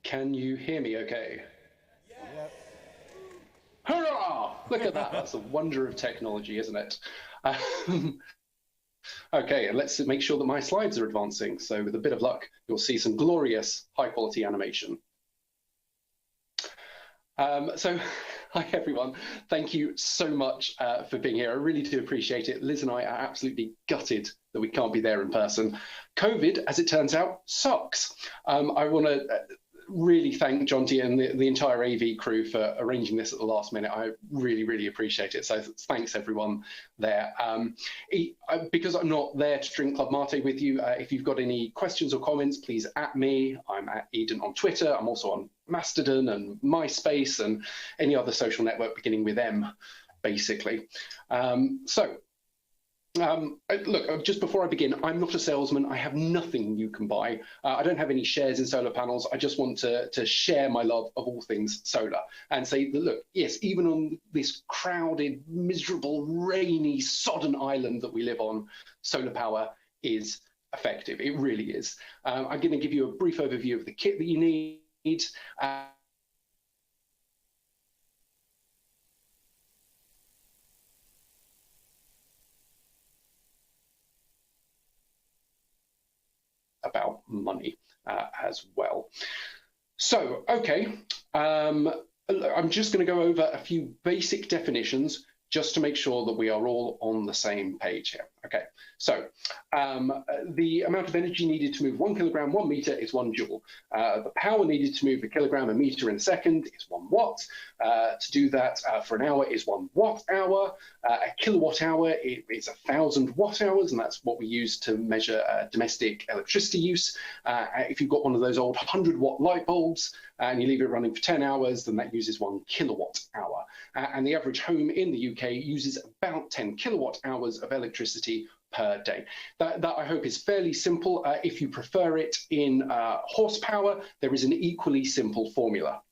Can you hear me okay? Yep. Hurrah! Look at that. That's a wonder of technology, isn't it? Um, okay, and let's make sure that my slides are advancing. So with a bit of luck, you'll see some glorious high quality animation. So, hi everyone. Thank you so much for being here. I really do appreciate it. Liz and I are absolutely gutted that we can't be there in person. COVID, as it turns out, sucks. I want to really thank John T and the entire AV crew for arranging this at the last minute. I really, really appreciate it. So thanks everyone there. Because I'm not there to drink Club Mate with you, if you've got any questions or comments, please at me. I'm at Eden on Twitter. I'm also on Mastodon and MySpace and any other social network beginning with M, basically. Look, just before I begin, I'm not a salesman. I have nothing you can buy. I don't have any shares in solar panels. I just want to share my love of all things solar and say that, look, yes, even on this crowded, miserable, rainy, sodden island that we live on, solar power is effective. It really is. I'm going to give you a brief overview of the kit that you need. About money as well. So, okay, I'm just going to go over a few basic definitions just to make sure that we are all on the same page here. Okay, so the amount of energy needed to move 1 kilogram, 1 meter is 1 joule. The power needed to move a kilogram, a meter in a second is 1 watt. To do that for an hour is 1 watt hour. A kilowatt hour is 1,000 watt hours, and that's what we use to measure domestic electricity use. If you've got one of those old 100-watt light bulbs and you leave it running for 10 hours, then that uses 1 kilowatt hour. And the average home in the UK uses about 10 kilowatt hours of electricity per day. That I hope is fairly simple. If you prefer it in horsepower, there is an equally simple formula.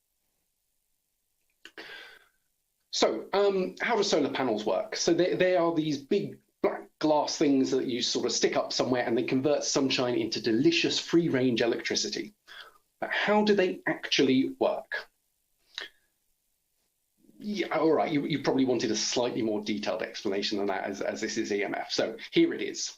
So how do solar panels work? So they are these big black glass things that you sort of stick up somewhere and they convert sunshine into delicious free range electricity. But how do they actually work? Yeah, all right, you probably wanted a slightly more detailed explanation than that as this is EMF. So here it is.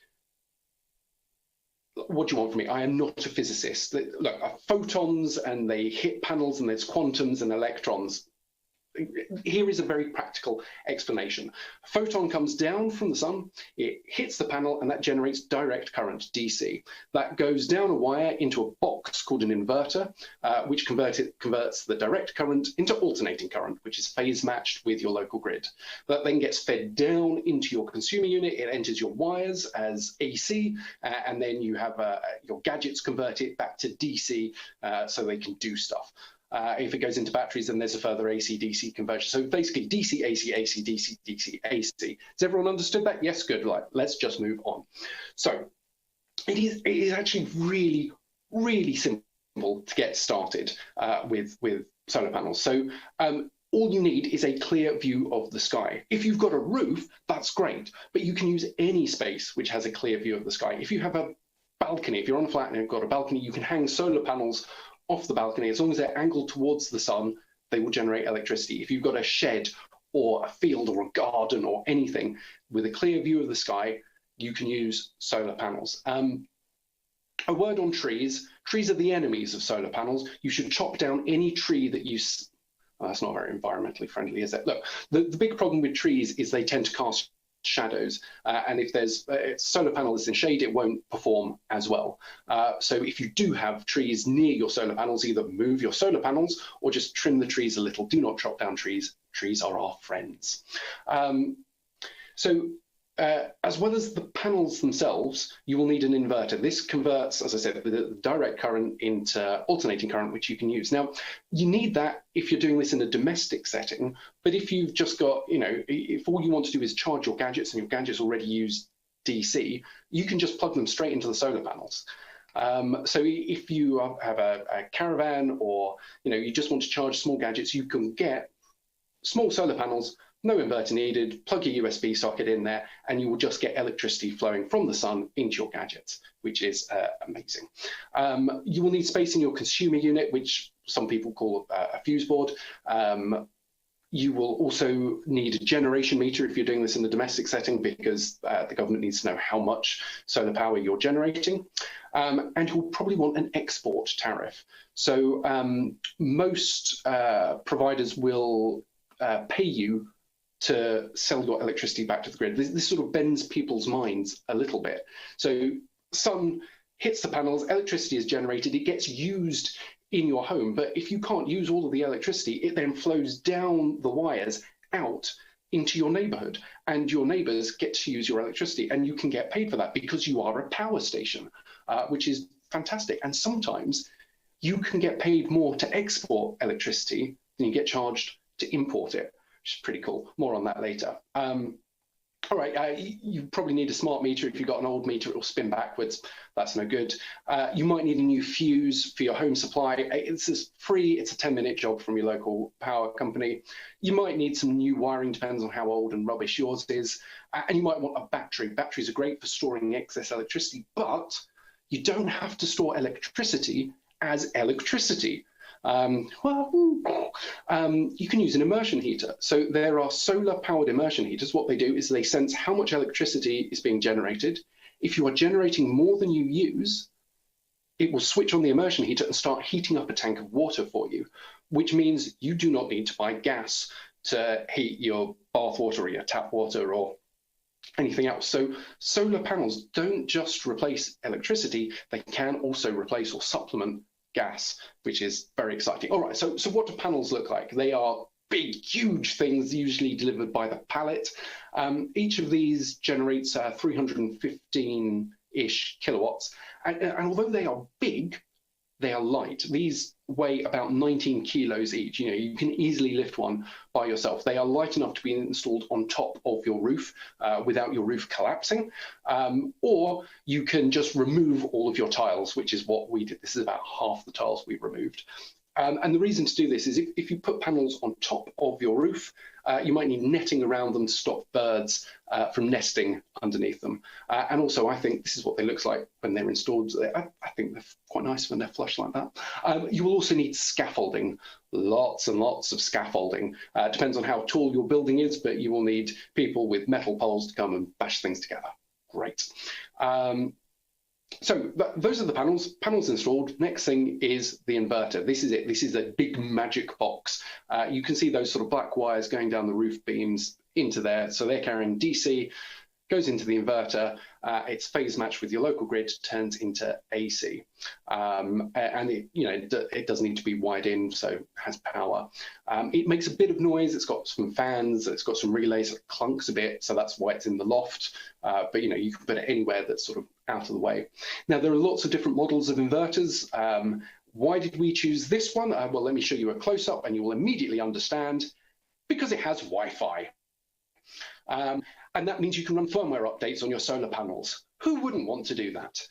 What do you want from me? I am not a physicist. Look, photons and they hit panels and there's quantums and electrons. Here is a very practical explanation. A photon comes down from the sun, it hits the panel, and that generates direct current, DC. That goes down a wire into a box called an inverter, which converts the direct current into alternating current, which is phase matched with your local grid. That then gets fed down into your consumer unit, it enters your wires as AC, and then you have your gadgets convert it back to DC so they can do stuff. If it goes into batteries, then there's a further AC-DC conversion. So basically DC, AC, AC, DC, DC, AC. Has everyone understood that? Yes, good. Right, let's just move on. So it is actually really, really simple to get started with solar panels. So all you need is a clear view of the sky. If you've got a roof, that's great, but you can use any space which has a clear view of the sky. If you have a balcony, if you're on a flat and you've got a balcony, you can hang solar panels off the balcony. As long as they're angled towards the sun, they will generate electricity. If you've got a shed or a field or a garden or anything with a clear view of the sky, you can use solar panels. A word on trees. Trees are the enemies of solar panels. You should chop down any tree that you... Oh, that's not very environmentally friendly, is it? Look, the big problem with trees is they tend to cast shadows, and if there's solar panels in shade, it won't perform as well. So if you do have trees near your solar panels, either move your solar panels or just trim the trees a little. Do not chop down trees. Trees are our friends. As well as the panels themselves, you will need an inverter. This converts, as I said, the direct current into alternating current, which you can use. Now, you need that if you're doing this in a domestic setting, but if you've just got, if all you want to do is charge your gadgets and your gadgets already use DC, you can just plug them straight into the solar panels. So if you have a caravan or, you just want to charge small gadgets, you can get small solar panels, no inverter needed, plug your USB socket in there, and you will just get electricity flowing from the sun into your gadgets, which is amazing. You will need space in your consumer unit, which some people call a fuse board. You will also need a generation meter if you're doing this in the domestic setting, because the government needs to know how much solar power you're generating. And you'll probably want an export tariff. So most providers will pay you to sell your electricity back to the grid. This sort of bends people's minds a little bit. So sun hits the panels, electricity is generated, it gets used in your home, but if you can't use all of the electricity, it then flows down the wires out into your neighborhood, and your neighbors get to use your electricity, and you can get paid for that because you are a power station, which is fantastic. And sometimes you can get paid more to export electricity than you get charged to import it, which is pretty cool. More on that later. All right, you probably need a smart meter. If you've got an old meter, it will spin backwards. That's no good. You might need a new fuse for your home supply. It's free. It's a 10-minute job from your local power company. You might need some new wiring, depends on how old and rubbish yours is. And you might want a battery. Batteries are great for storing excess electricity, but you don't have to store electricity as electricity. You can use an immersion heater. So there are solar powered immersion heaters. What they do is they sense how much electricity is being generated. If you are generating more than you use, it will switch on the immersion heater and start heating up a tank of water for you, which means you do not need to buy gas to heat your bath water or your tap water or anything else. So solar panels don't just replace electricity, they can also replace or supplement gas, which is very exciting. All right, so what do panels look like? They are big, huge things, usually delivered by the pallet. Each of these generates 315-ish kilowatts. And although they are big, they are light. These weigh about 19 kilos each. You know, you can easily lift one by yourself. They are light enough to be installed on top of your roof without your roof collapsing. Or you can just remove all of your tiles, which is what we did. This is about half the tiles we removed. And the reason to do this is if you put panels on top of your roof, you might need netting around them to stop birds from nesting underneath them. And also, I think this is what they look like when they're installed. I think they're quite nice when they're flush like that. You will also need scaffolding, lots and lots of scaffolding. Depends on how tall your building is, but you will need people with metal poles to come and bash things together. Great. So those are the panels installed. Next thing is the inverter. This is it. This is a big magic box. You can see those sort of black wires going down the roof beams into there. So they're carrying DC, goes into the inverter. It's phase matched with your local grid, turns into AC. And it does need to be wired in, so it has power. It makes a bit of noise. It's got some fans. It's got some relays. It clunks a bit, so that's why it's in the loft. But you can put it anywhere that's sort of out of the way. Now, there are lots of different models of inverters. Why did we choose this one? Well, let me show you a close-up and you will immediately understand, because it has Wi-Fi. And that means you can run firmware updates on your solar panels. Who wouldn't want to do that?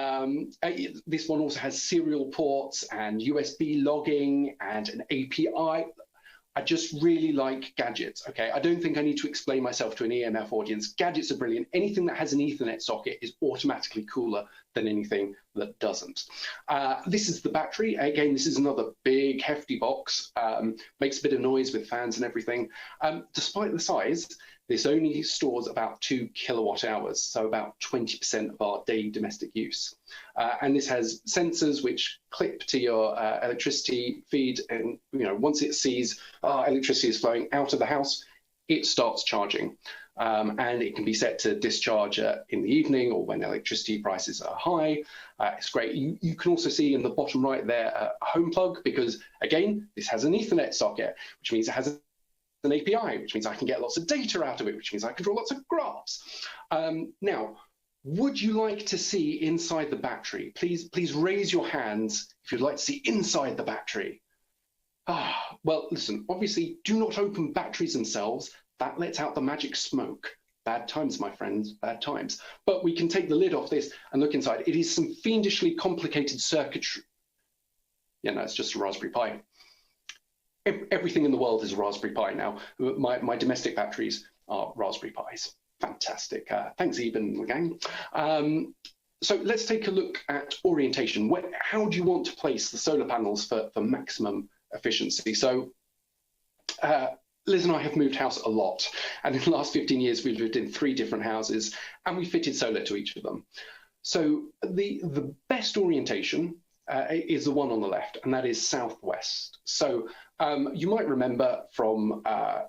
This one also has serial ports and USB logging and an API. I just really like gadgets, okay? I don't think I need to explain myself to an EMF audience. Gadgets are brilliant. Anything that has an Ethernet socket is automatically cooler than anything that doesn't. This is the battery. Again, this is another big, hefty box. Makes a bit of noise with fans and everything. Despite the size, this only stores about 2 kilowatt hours, so about 20% of our daily domestic use. And this has sensors which clip to your electricity feed, and once it sees electricity is flowing out of the house, it starts charging. And it can be set to discharge in the evening or when electricity prices are high. It's great. You can also see in the bottom right there a home plug, because again, this has an Ethernet socket, which means it has an API, which means I can get lots of data out of it, which means I can draw lots of graphs. Now, would you like to see inside the battery? Please raise your hands if you'd like to see inside the battery. Well, listen, obviously, do not open batteries themselves. That lets out the magic smoke. Bad times, my friends, bad times. But we can take the lid off this and look inside. It is some fiendishly complicated circuitry. Yeah, no, it's just a Raspberry Pi. everything in the world is a Raspberry Pi now. My domestic batteries are Raspberry Pis. Fantastic. Thanks, Eben and the gang. So let's take a look at orientation. How do you want to place the solar panels for maximum efficiency? So Liz and I have moved house a lot, and in the last 15 years we've lived in 3 different houses, and we fitted solar to each of them. So the best orientation is the one on the left, and that is southwest. So you might remember from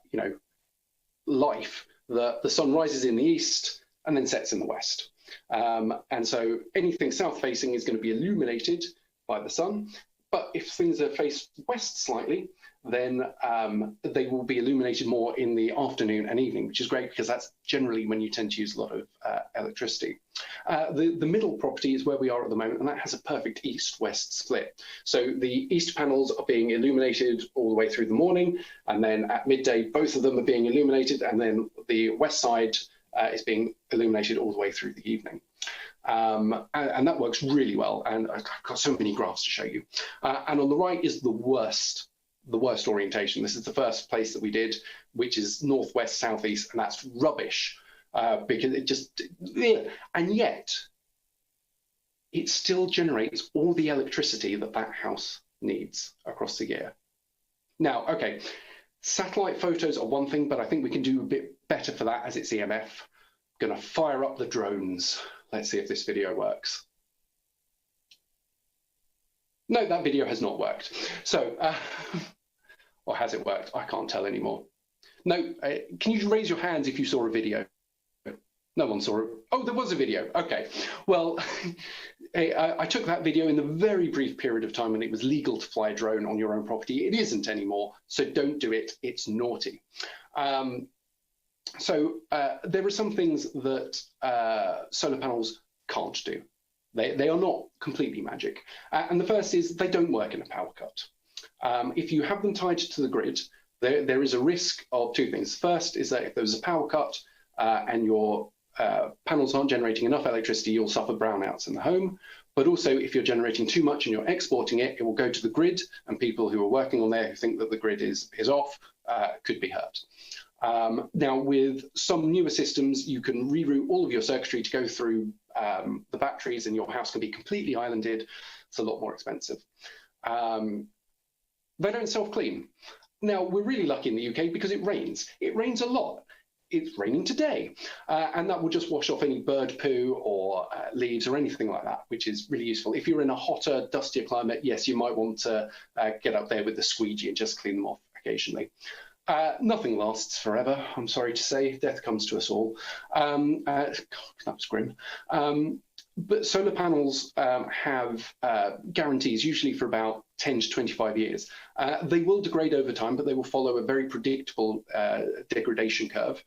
life that the sun rises in the east and then sets in the west. And so anything south facing is going to be illuminated by the sun. But if things are faced west slightly, then they will be illuminated more in the afternoon and evening, which is great because that's generally when you tend to use a lot of electricity. The middle property is where we are at the moment, and that has a perfect east-west split. So the east panels are being illuminated all the way through the morning, and then at midday, both of them are being illuminated, and then the west side is being illuminated all the way through the evening. And that works really well, and I've got so many graphs to show you. And on the right is the worst orientation. This is the first place that we did, which is northwest, southeast, and that's rubbish because it just, and yet it still generates all the electricity that that house needs across the year. Now, okay, satellite photos are one thing, but I think we can do a bit better for that as it's EMF. Gonna fire up the drones. Let's see if this video works. No, that video has not worked. So, or has it worked? I can't tell anymore. No, can you raise your hands if you saw a video? No one saw it. Oh, there was a video. Okay. Well, I took that video in the very brief period of time when it was legal to fly a drone on your own property. It isn't anymore, so don't do it. It's naughty. So there are some things that solar panels can't do. They are not completely magic. And the first is they don't work in a power cut. If you have them tied to the grid, there is a risk of 2 things. First is that if there's a power cut and your panels aren't generating enough electricity, you'll suffer brownouts in the home. But also, if you're generating too much and you're exporting it, it will go to the grid, and people who are working on there who think that the grid is off could be hurt. Now, with some newer systems, you can reroute all of your circuitry to go through the batteries, and your house can be completely islanded. It's a lot more expensive. They don't self-clean. Now, we're really lucky in the UK because it rains. It rains a lot. It's raining today, and that will just wash off any bird poo or leaves or anything like that, which is really useful. If you're in a hotter, dustier climate, yes, you might want to get up there with the squeegee and just clean them off occasionally. Nothing lasts forever, I'm sorry to say. Death comes to us all. God, that was grim. But solar panels have guarantees, usually for about 10 to 25 years. They will degrade over time, but they will follow a very predictable degradation curve.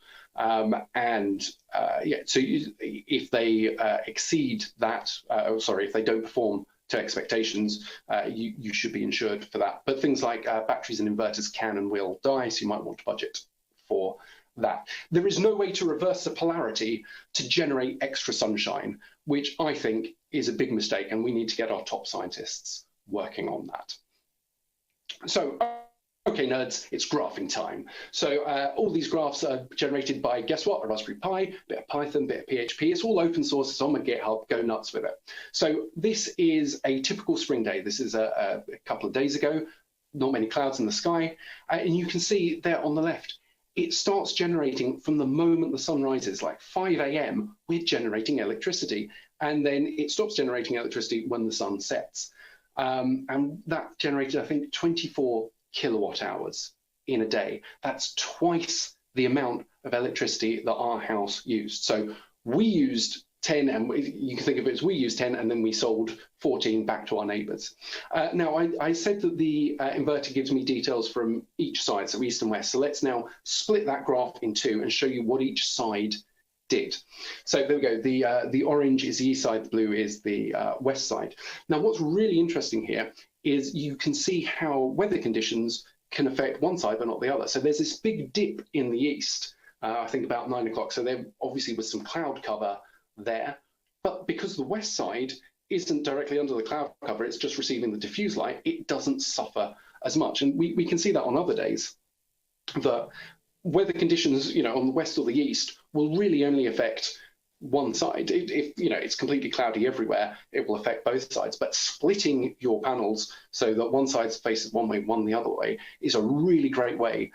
Yeah, so if they exceed that, if they don't perform to expectations, you should be insured for that. But things like batteries and inverters can and will die, so you might want to budget for that. There is no way to reverse the polarity to generate extra sunshine, which I think is a big mistake, and we need to get our top scientists working on that. So, okay, nerds, it's graphing time. So all these graphs are generated by, guess what, a Raspberry Pi, bit of Python, bit of PHP. It's all open source. It's on my GitHub. Go nuts with it. So this is a typical spring day. This is a couple of days ago. Not many clouds in the sky. And you can see there on the left, it starts generating from the moment the sun rises, like 5 a.m., we're generating electricity. And then it stops generating electricity when the sun sets. And that generated, I think, 24 kilowatt hours in a day. That's twice the amount of electricity that our house used. So we used 10, and you can think of it as we used 10, and then we sold 14 back to our neighbors. Now, I said that the inverter gives me details from each side, so east and west. So let's now split that graph in 2 and show you what each side did. So there we go. The orange is the east side, the blue is the west side. Now, what's really interesting here is you can see how weather conditions can affect one side but not the other. So there's this big dip in the east, I think about 9 o'clock. So there obviously was some cloud cover there, but because the west side isn't directly under the cloud cover, it's just receiving the diffuse light, it doesn't suffer as much. And we can see that on other days, that weather conditions, on the west or the east will really only affect one side. If it's completely cloudy everywhere, it will affect both sides. But splitting your panels so that one side faces one way, one the other way, is a really great way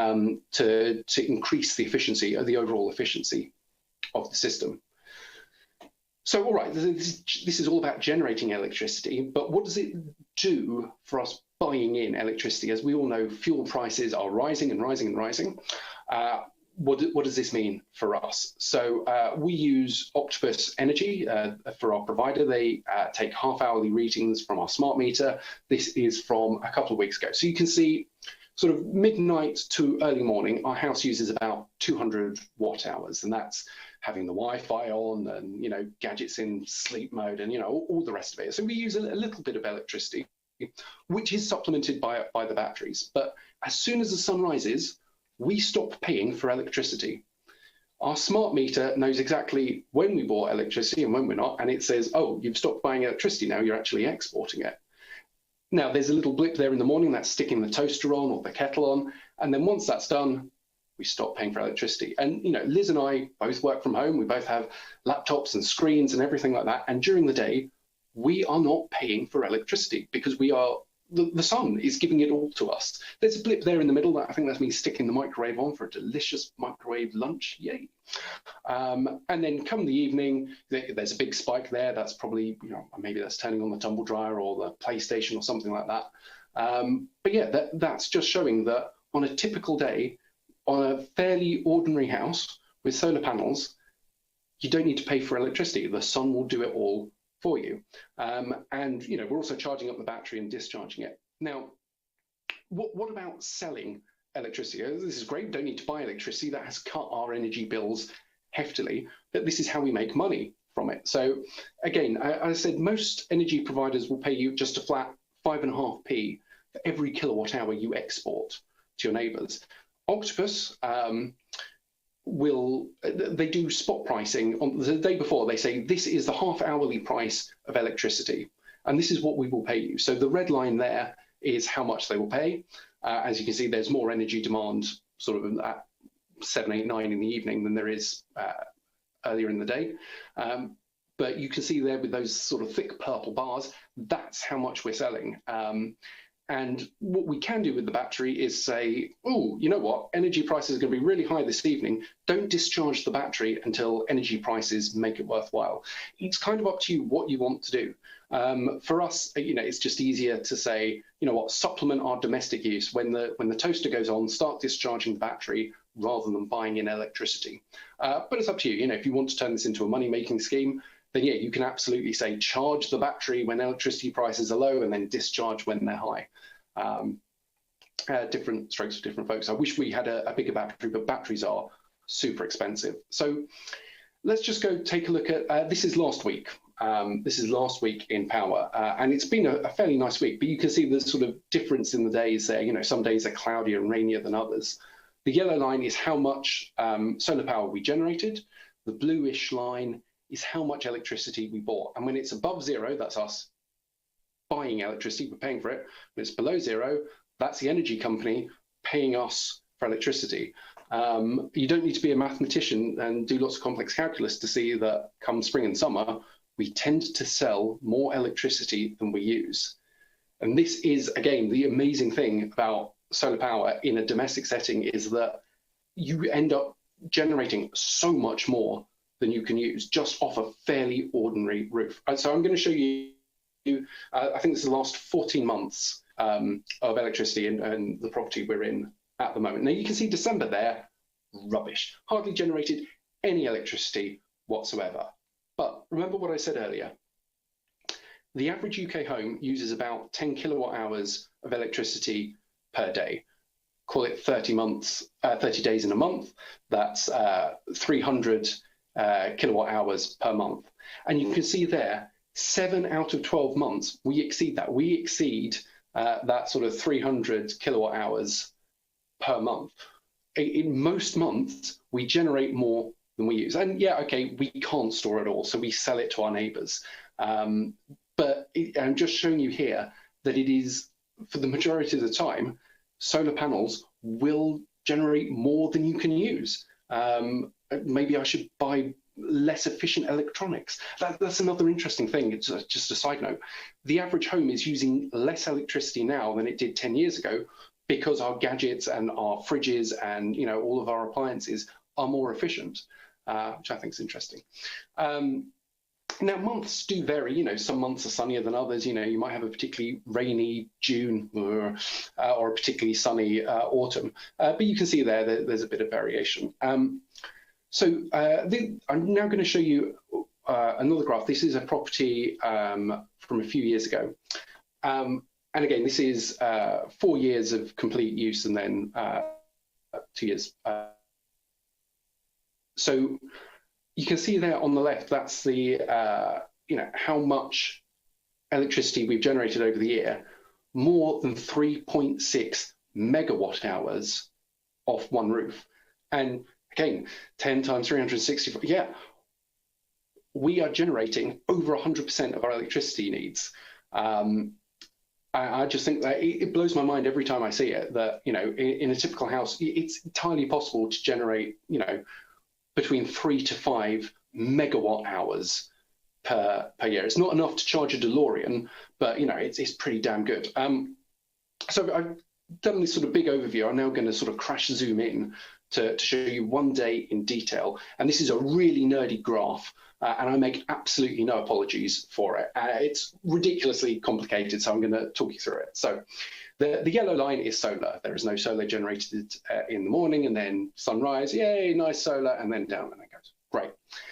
to increase the efficiency, the overall efficiency of the system. So, all right, this is all about generating electricity, but what does it do for us buying in electricity? As we all know, fuel prices are rising and rising and rising. What does this mean for us? So we use Octopus Energy for our provider. They take half-hourly readings from our smart meter. This is from a couple of weeks ago. So you can see sort of midnight to early morning, our house uses about 200 watt hours, and that's having the Wi-Fi on and, gadgets in sleep mode and, all the rest of it. So we use a little bit of electricity, which is supplemented by the batteries. But as soon as the sun rises, we stop paying for electricity. Our smart meter knows exactly when we bought electricity and when we're not, and it says, oh, you've stopped buying electricity now, you're actually exporting it. Now, there's a little blip there in the morning that's sticking the toaster on or the kettle on, and then once that's done, we stop paying for electricity. And, Liz and I both work from home, we both have laptops and screens and everything like that, and during the day, we are not paying for electricity because the sun is giving it all to us. There's a blip there in the middle. I think that's me sticking the microwave on for a delicious microwave lunch. Yay. And then come the evening, there's a big spike there. That's probably, maybe that's turning on the tumble dryer or the PlayStation or something like that. But yeah, that's just showing that on a typical day, on a fairly ordinary house with solar panels, you don't need to pay for electricity. The sun will do it all for you. And we're also charging up the battery and discharging it. Now, what about selling electricity? This is great, don't need to buy electricity. That has cut our energy bills heftily, but this is how we make money from it. So again, as I said, most energy providers will pay you just a flat 5.5p for every kilowatt hour you export to your neighbors. Octopus, they do spot pricing on the day before. They say this is the half-hourly price of electricity, and this is what we will pay you. So the red line there is how much they will pay. As you can see, there's more energy demand sort of at 7, 8, 9 in the evening than there is earlier in the day. But you can see there with those sort of thick purple bars, that's how much we're selling. And what we can do with the battery is say, oh, you know what, energy prices are going to be really high this evening. Don't discharge the battery until energy prices make it worthwhile. It's kind of up to you what you want to do. For us, it's just easier to say, supplement our domestic use. When the toaster goes on, start discharging the battery rather than buying in electricity. But it's up to you. If you want to turn this into a money-making scheme, then yeah, you can absolutely say charge the battery when electricity prices are low and then discharge when they're high. Different strokes for different folks. I wish we had a bigger battery, but batteries are super expensive. So let's just go take a look at, this is last week. This is last week in power, and it's been a fairly nice week, but you can see the sort of difference in the days there. Some days are cloudier and rainier than others. The yellow line is how much solar power we generated. The bluish line is how much electricity we bought. And when it's above zero, that's us buying electricity, we're paying for it. When it's below zero, that's the energy company paying us for electricity. You don't need to be a mathematician and do lots of complex calculus to see that come spring and summer, we tend to sell more electricity than we use. And this is, again, the amazing thing about solar power in a domestic setting is that you end up generating so much more than you can use just off a fairly ordinary roof. So I'm going to show you, I think this is the last 14 months of electricity in the property we're in at the moment. Now you can see December there, rubbish, hardly generated any electricity whatsoever. But remember what I said earlier, the average UK home uses about 10 kilowatt hours of electricity per day. Call it 30 days in a month, that's 300 kilowatt hours per month. And you can see there, 7 out of 12 months, we exceed that. We exceed that sort of 300 kilowatt hours per month. In most months, we generate more than we use. And yeah, okay, we can't store it all, so we sell it to our neighbors. But I'm just showing you here that it is for the majority of the time, solar panels will generate more than you can use. Maybe I should buy less efficient electronics. That's another interesting thing. It's just a side note. The average home is using less electricity now than it did 10 years ago because our gadgets and our fridges and all of our appliances are more efficient, which I think is interesting. Now, months do vary. Some months are sunnier than others. You might have a particularly rainy June or a particularly sunny autumn. But you can see there's a bit of variation. So I'm now going to show you another graph. This is a property from a few years ago. And again, this is 4 years of complete use and then 2 years. So you can see there on the left, that's the, how much electricity we've generated over the year, more than 3.6 megawatt hours off one roof. And again, 10 times 364, yeah, we are generating over 100% of our electricity needs. I just think that it blows my mind every time I see it, that, in a typical house, it's entirely possible to generate, between 3 to 5 megawatt hours per year. It's not enough to charge a DeLorean, but it's pretty damn good. So I've done this sort of big overview. I'm now going to sort of crash zoom in to show you one day in detail. And this is a really nerdy graph, and I make absolutely no apologies for it. It's ridiculously complicated, so I'm going to talk you through it. So the yellow line is solar. There is no solar generated in the morning, and then sunrise, yay, nice solar, and then down, and it goes. Great.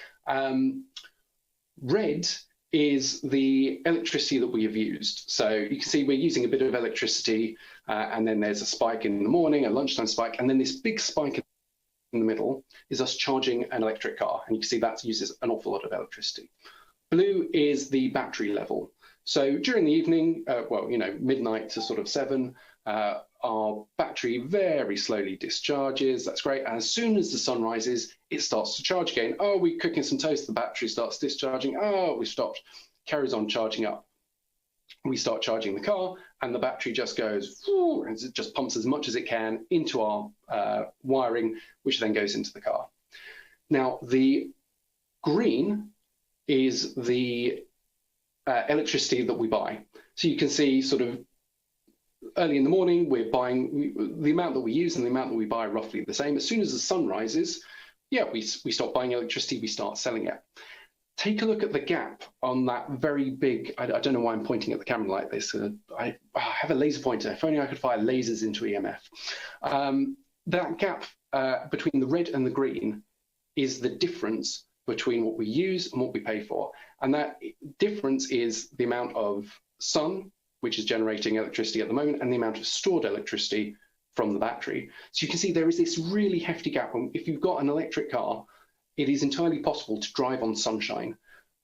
Red is the electricity that we have used. So you can see we're using a bit of electricity, and then there's a spike in the morning, a lunchtime spike, and then this big spike in the middle is us charging an electric car. And you can see that uses an awful lot of electricity. Blue is the battery level. So during the evening, midnight to sort of 7, our battery very slowly discharges. That's great. And as soon as the sun rises, it starts to charge again. Oh, we're cooking some toast. The battery starts discharging. Oh, we stopped. Carries on charging up. We start charging the car, and the battery just goes, and it just pumps as much as it can into our wiring, which then goes into the car. Now, the green is the electricity that we buy. So you can see sort of early in the morning, we're buying the amount that we use and the amount that we buy are roughly the same. As soon as the sun rises, yeah, we stop buying electricity, we start selling it. Take a look at the gap on that very big, I don't know why I'm pointing at the camera like this. I have a laser pointer. If only I could fire lasers into EMF. That gap between the red and the green is the difference between what we use and what we pay for. And that difference is the amount of sun, which is generating electricity at the moment, and the amount of stored electricity from the battery. So you can see there is this really hefty gap. If you've got an electric car, it is entirely possible to drive on sunshine.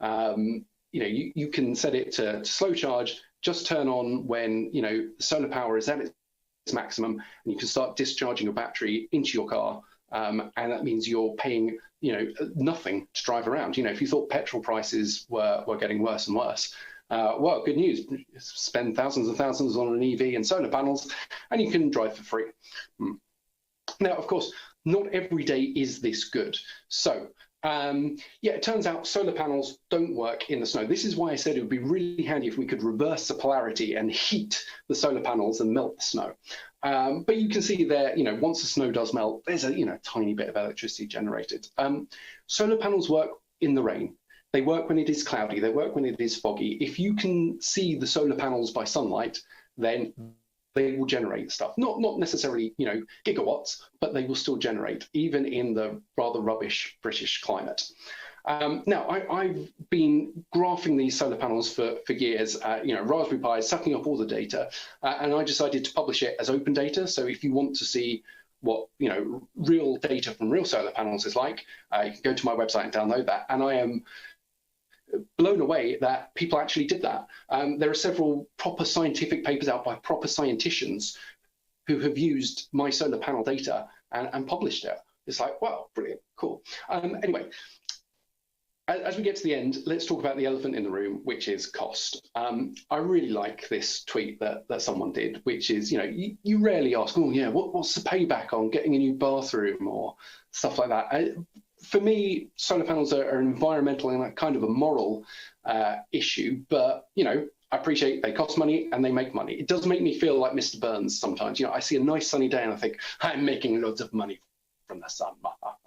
You can set it to slow charge, just turn on when the solar power is at its maximum, and you can start discharging your battery into your car. And that means you're paying nothing to drive around. If you thought petrol prices were getting worse and worse, well, good news. Spend thousands and thousands on an EV and solar panels, and you can drive for free. Now, of course, not every day is this good. So, yeah, it turns out solar panels don't work in the snow. This is why I said it would be really handy if we could reverse the polarity and heat the solar panels and melt the snow. But you can see there, once the snow does melt, there's a tiny bit of electricity generated. Solar panels work in the rain. They work when it is cloudy. They work when it is foggy. If you can see the solar panels by sunlight, then they will generate stuff. Not necessarily, gigawatts, but they will still generate, even in the rather rubbish British climate. Now, I've been graphing these solar panels for years, Raspberry Pi, sucking up all the data, and I decided to publish it as open data. So if you want to see what real data from real solar panels is like, you can go to my website and download that. And I am blown away that people actually did that. There are several proper scientific papers out by proper scientists who have used my solar panel data and published it. It's like, wow, brilliant, cool. Anyway, as we get to the end, let's talk about the elephant in the room, which is cost. I really like this tweet that someone did, which is, you rarely ask, oh yeah, what's the payback on getting a new bathroom or stuff like that. For me, solar panels are environmental and kind of a moral issue, but I appreciate they cost money and they make money. It does make me feel like Mr. Burns sometimes. I see a nice sunny day and I think I'm making loads of money from the sun.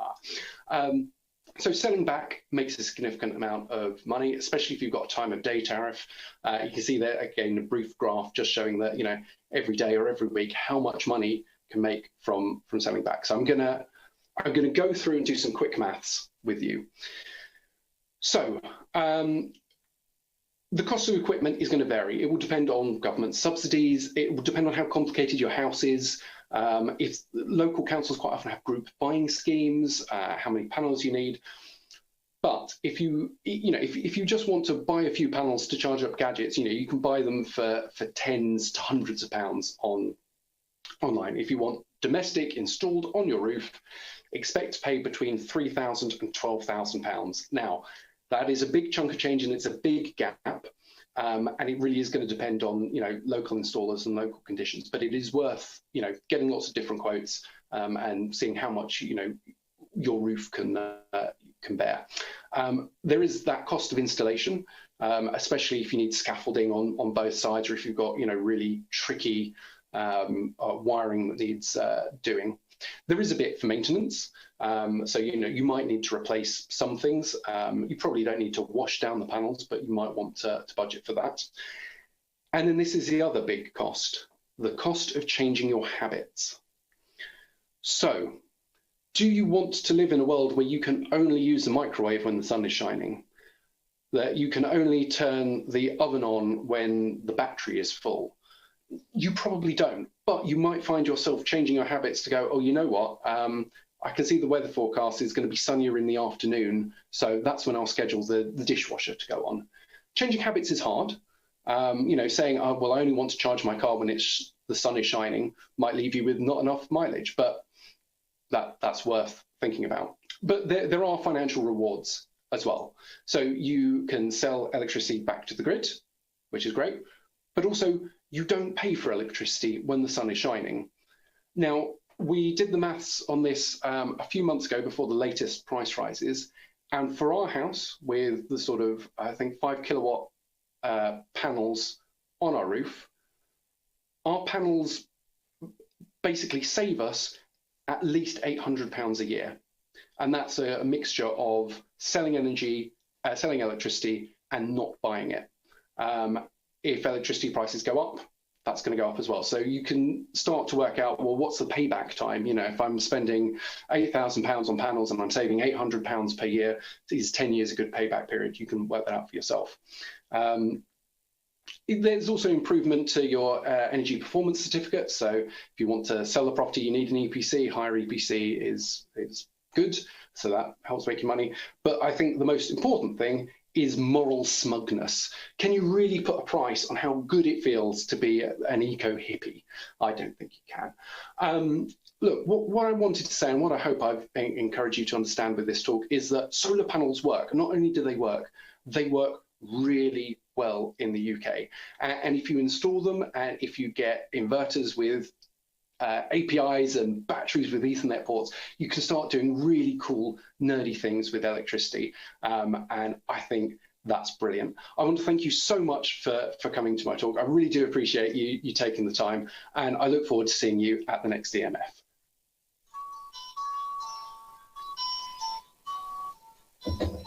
So selling back makes a significant amount of money, especially if you've got a time of day tariff. You can see there again a brief graph just showing that every day or every week how much money you can make from selling back. So I'm gonna go through and do some quick maths with you. So the cost of equipment is going to vary. It will depend on government subsidies. It will depend on how complicated your house is. If local councils quite often have group buying schemes, how many panels you need. But if you just want to buy a few panels to charge up gadgets, you can buy them for tens to hundreds of pounds online. If you want domestic installed on your roof, expect to pay between £3,000 and £12,000. Now, that is a big chunk of change and it's a big gap. And it really is going to depend on local installers and local conditions, but it is worth getting lots of different quotes and seeing how much your roof can bear. There is that cost of installation, especially if you need scaffolding on both sides, or if you've got really tricky wiring that needs doing. There is a bit for maintenance. So, you might need to replace some things. You probably don't need to wash down the panels, but you might want to budget for that. And then this is the other big cost, the cost of changing your habits. So, do you want to live in a world where you can only use the microwave when the sun is shining? That you can only turn the oven on when the battery is full? You probably don't, but you might find yourself changing your habits to go, oh, you know what? I can see the weather forecast is going to be sunnier in the afternoon, so that's when I'll schedule the dishwasher to go on. Changing habits is hard. Saying, oh, well, I only want to charge my car when the sun is shining might leave you with not enough mileage, but that's worth thinking about. But there are financial rewards as well. So you can sell electricity back to the grid, which is great, but also you don't pay for electricity when the sun is shining. Now, we did the maths on this a few months ago before the latest price rises. And for our house, with the sort of, I think, 5 kilowatt panels on our roof, our panels basically save us at least £800 a year. And that's a mixture of selling electricity and not buying it. If electricity prices go up, that's going to go up as well. So you can start to work out, well, what's the payback time? If I'm spending £8,000 on panels and I'm saving £800 per year, is 10 years a good payback period? You can work that out for yourself. There's also improvement to your energy performance certificate. So if you want to sell the property, you need an EPC. Higher EPC is good, so that helps make you money. But I think the most important thing is moral smugness. Can you really put a price on how good it feels to be an eco-hippie? I don't think you can. Look, what I wanted to say and what I hope I've encouraged you to understand with this talk is that solar panels work. Not only do they work really well in the UK. And if you install them and if you get inverters with APIs and batteries with Ethernet ports, you can start doing really cool, nerdy things with electricity. And I think that's brilliant. I want to thank you so much for coming to my talk. I really do appreciate you taking the time, and I look forward to seeing you at the next DMF.